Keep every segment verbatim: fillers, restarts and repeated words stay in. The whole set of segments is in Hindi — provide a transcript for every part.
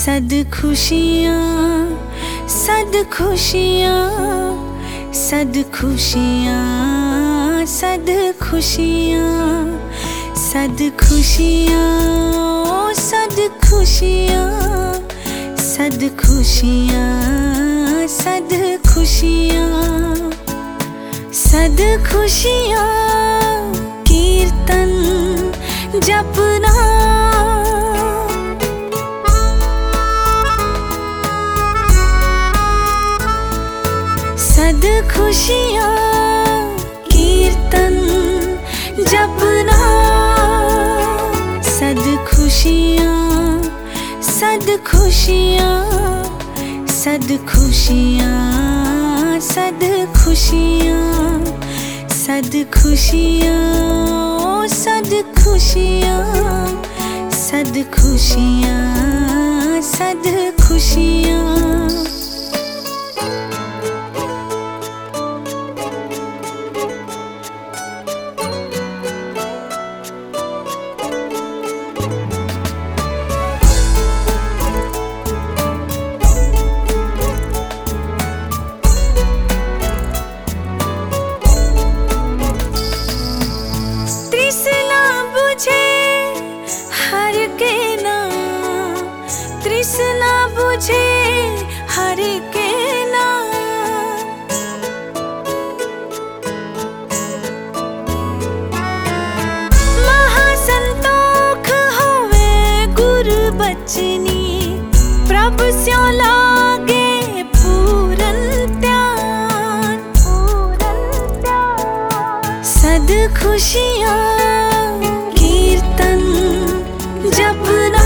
सद खुशियाँ सद खुशियाँ सद खुशियाँ सद खुशियाँ सद खुशियाँ सद खुशियाँ सद खुशियाँ सद खुशियाँ सद खुशियाँ कीर्तन जपना सद खुशियाँ कीर्तन जपना सद खुशियाँ सद खुशियाँ सद खुशियाँ सद खुशियाँ सद खुशियाँ सद खुशियाँ सद खुशियाँ सद खुशियाँ तृष्णा बुझे हरि के नाम महासंतोख होवे गुरु बचनी प्रभु स्यों लागे पूरन ध्यान पूरन ध्यान सद खुशियाँ कीर्तन जपना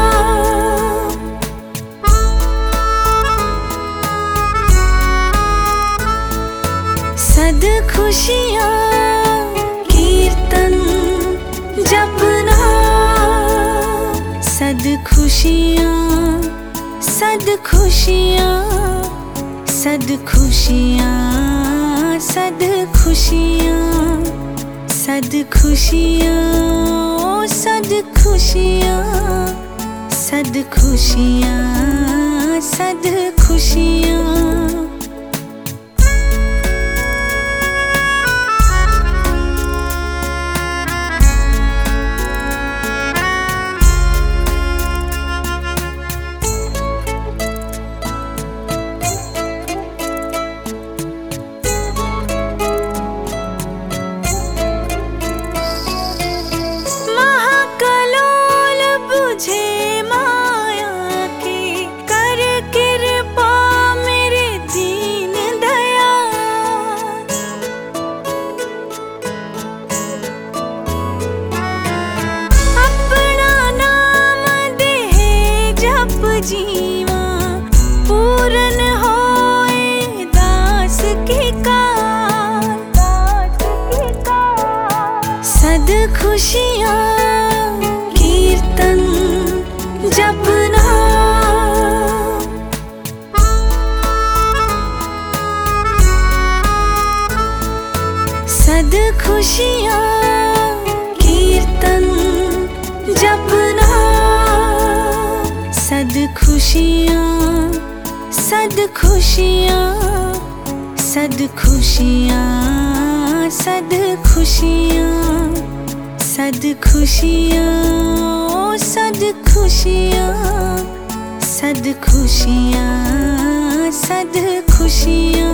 सद खुशियाँ कीर्तन जपना सद खुशियाँ सद खुशियाँ सद खुशियाँ सद खुशियाँ सद खुशियाँ सद खुशियाँ सद खुशियाँ सद खुशियाँ जीवा पूरन होए दास के काल दास के काल सद खुशियाँ कीर्तन जपना सद खुशियाँ कीर्तन जपना सद खुशियाँ सद खुशियाँ सद खुशियाँ सद खुशियाँ सद खुशियाँ सद खुशियाँ सद खुशियाँ सद खुशियाँ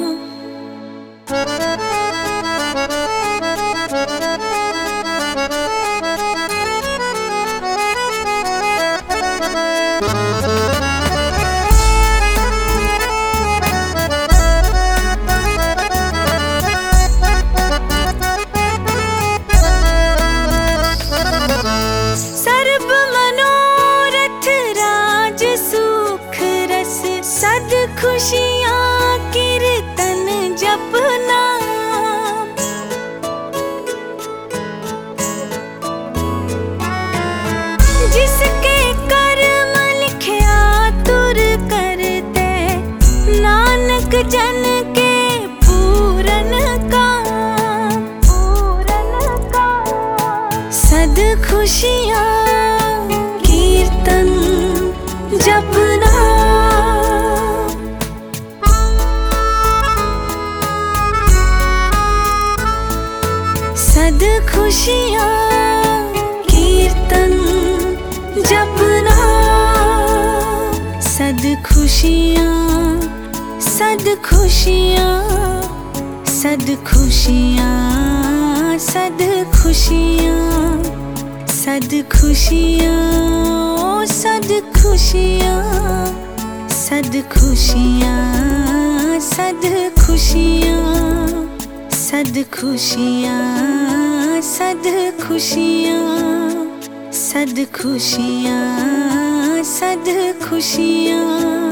सद खुशियाँ कीर्तन जपना जिसके कर्म लिखिया तुर करते नानक जन के पूरन काम पूरन काम सद खुशियाँ कीर्तन जपना। सद खुशियाँ कीर्तन जपना। सद खुशियाँ सद खुशियाँ सद खुशियाँ सद खुशियाँ सद खुशियाँ सद खुशियाँ सद खुशियाँ सद खुशियाँ सद खुशियाँ सद खुशियाँ सद खुशियाँ सद खुशियाँ।